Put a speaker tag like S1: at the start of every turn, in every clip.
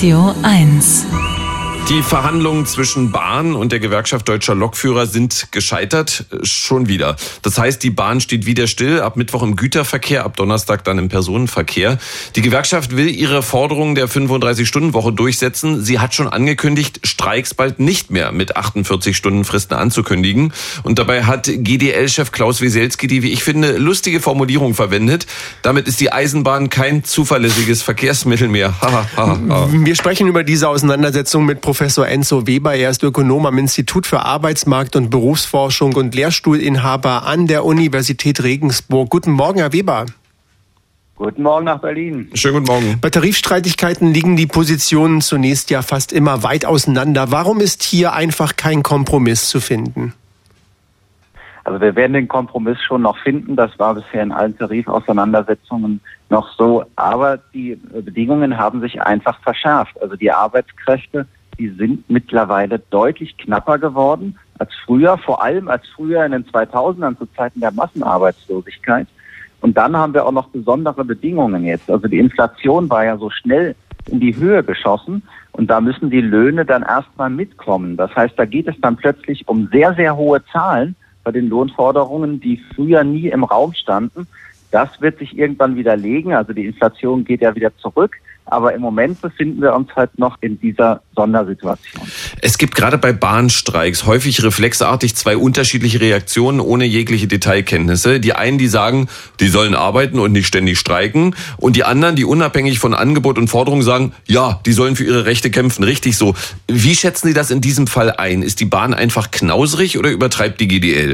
S1: Radio 1.
S2: Die Verhandlungen zwischen Bahn und der Gewerkschaft Deutscher Lokführer sind gescheitert, schon wieder. Das heißt, die Bahn steht wieder still, ab Mittwoch im Güterverkehr, ab Donnerstag dann im Personenverkehr. Die Gewerkschaft will ihre Forderung der 35-Stunden-Woche durchsetzen. Sie hat schon angekündigt, Streiks bald nicht mehr mit 48-Stunden-Fristen anzukündigen. Und dabei hat GDL-Chef Klaus Wieselski die, wie ich finde, lustige Formulierung verwendet. Damit ist die Eisenbahn kein zuverlässiges Verkehrsmittel mehr.
S3: Wir sprechen über diese Auseinandersetzung mit Professor Enzo Weber. Er ist Ökonom am Institut für Arbeitsmarkt- und Berufsforschung und Lehrstuhlinhaber an der Universität Regensburg. Guten Morgen, Herr Weber.
S4: Guten Morgen nach Berlin.
S2: Schönen guten Morgen.
S3: Bei Tarifstreitigkeiten liegen die Positionen zunächst ja fast immer weit auseinander. Warum ist hier einfach kein Kompromiss zu finden?
S4: Also wir werden den Kompromiss schon noch finden. Das war bisher in allen Tarifauseinandersetzungen noch so. Aber die Bedingungen haben sich einfach verschärft. Also die Arbeitskräfte, die sind mittlerweile deutlich knapper geworden als früher, vor allem als früher in den 2000ern zu Zeiten der Massenarbeitslosigkeit. Und dann haben wir auch noch besondere Bedingungen jetzt. Also die Inflation war ja so schnell in die Höhe geschossen und da müssen die Löhne dann erstmal mitkommen. Das heißt, da geht es dann plötzlich um sehr, sehr hohe Zahlen bei den Lohnforderungen, die früher nie im Raum standen. Das wird sich irgendwann widerlegen. Also die Inflation geht ja wieder zurück. Aber im Moment befinden wir uns halt noch in dieser Sondersituation.
S2: Es gibt gerade bei Bahnstreiks häufig reflexartig zwei unterschiedliche Reaktionen ohne jegliche Detailkenntnisse. Die einen, die sagen, die sollen arbeiten und nicht ständig streiken. Und die anderen, die unabhängig von Angebot und Forderung sagen, ja, die sollen für ihre Rechte kämpfen. Richtig so. Wie schätzen Sie das in diesem Fall ein? Ist die Bahn einfach knauserig oder übertreibt die GDL?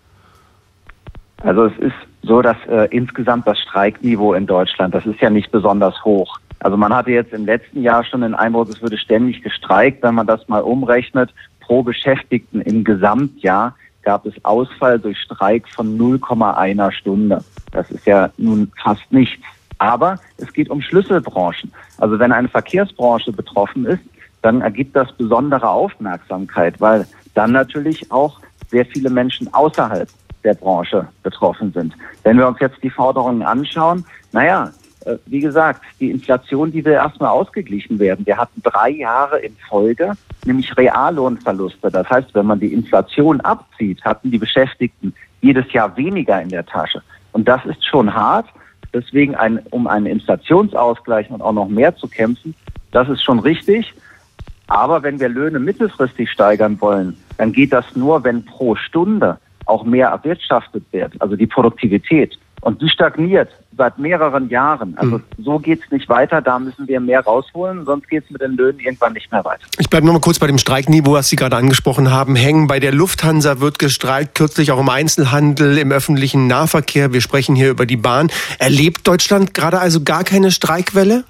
S4: Also es ist so, dass insgesamt das Streikniveau in Deutschland, das ist ja nicht besonders hoch. Also man hatte jetzt im letzten Jahr schon den Eindruck, es würde ständig gestreikt. Wenn man das mal umrechnet, pro Beschäftigten im Gesamtjahr gab es Ausfall durch Streik von 0,1 Stunde. Das ist ja nun fast nichts. Aber es geht um Schlüsselbranchen. Also wenn eine Verkehrsbranche betroffen ist, dann ergibt das besondere Aufmerksamkeit, weil dann natürlich auch sehr viele Menschen außerhalb der Branche betroffen sind. Wenn wir uns jetzt die Forderungen anschauen, wie gesagt, die Inflation, die will erstmal ausgeglichen werden. Wir hatten 3 Jahre in Folge, nämlich Reallohnverluste. Das heißt, wenn man die Inflation abzieht, hatten die Beschäftigten jedes Jahr weniger in der Tasche. Und das ist schon hart. Deswegen, um einen Inflationsausgleich und auch noch mehr zu kämpfen, das ist schon richtig. Aber wenn wir Löhne mittelfristig steigern wollen, dann geht das nur, wenn pro Stunde auch mehr erwirtschaftet wird, also die Produktivität. Und die stagniert seit mehreren Jahren. Also so geht's nicht weiter, da müssen wir mehr rausholen, sonst geht's mit den Löhnen irgendwann nicht mehr weiter.
S3: Ich bleibe noch mal kurz bei dem Streikniveau, was Sie gerade angesprochen haben, hängen. Bei der Lufthansa wird gestreikt, kürzlich auch im Einzelhandel, im öffentlichen Nahverkehr. Wir sprechen hier über die Bahn. Erlebt Deutschland gerade also gar keine Streikwelle?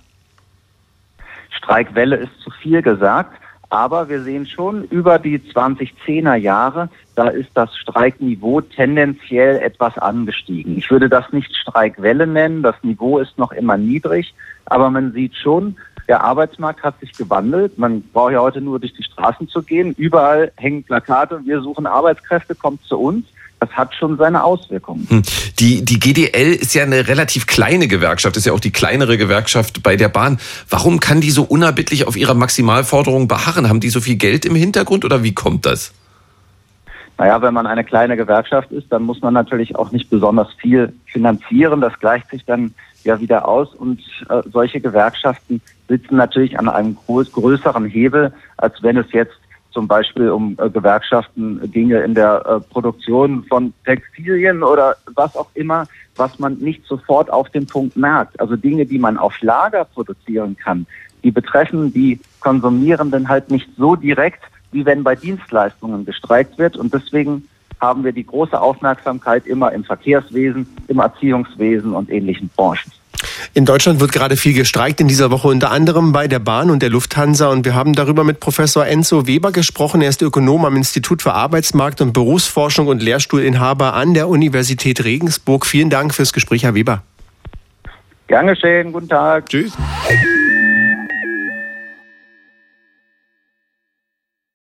S4: Streikwelle ist zu viel gesagt. Aber wir sehen schon, über die 2010er Jahre, da ist das Streikniveau tendenziell etwas angestiegen. Ich würde das nicht Streikwelle nennen, das Niveau ist noch immer niedrig, aber man sieht schon, der Arbeitsmarkt hat sich gewandelt. Man braucht ja heute nur durch die Straßen zu gehen. Überall hängen Plakate, wir suchen Arbeitskräfte, kommt zu uns. Das hat schon seine Auswirkungen.
S2: Die GDL ist ja eine relativ kleine Gewerkschaft, ist ja auch die kleinere Gewerkschaft bei der Bahn. Warum kann die so unerbittlich auf ihrer Maximalforderung beharren? Haben die so viel Geld im Hintergrund oder wie kommt das?
S4: Naja, wenn man eine kleine Gewerkschaft ist, dann muss man natürlich auch nicht besonders viel finanzieren. Das gleicht sich dann ja wieder aus und solche Gewerkschaften sitzen natürlich an einem größeren Hebel, als wenn es jetzt zum Beispiel um Gewerkschaften ginge in der Produktion von Textilien oder was auch immer, was man nicht sofort auf den Punkt merkt. Also Dinge, die man auf Lager produzieren kann, die betreffen die Konsumierenden halt nicht so direkt, wie wenn bei Dienstleistungen gestreikt wird. Und deswegen haben wir die große Aufmerksamkeit immer im Verkehrswesen, im Erziehungswesen und ähnlichen Branchen.
S3: In Deutschland wird gerade viel gestreikt, in dieser Woche unter anderem bei der Bahn und der Lufthansa. Und wir haben darüber mit Professor Enzo Weber gesprochen. Er ist Ökonom am Institut für Arbeitsmarkt- und Berufsforschung und Lehrstuhlinhaber an der Universität Regensburg. Vielen Dank fürs Gespräch, Herr Weber.
S4: Gern geschehen, guten Tag.
S3: Tschüss.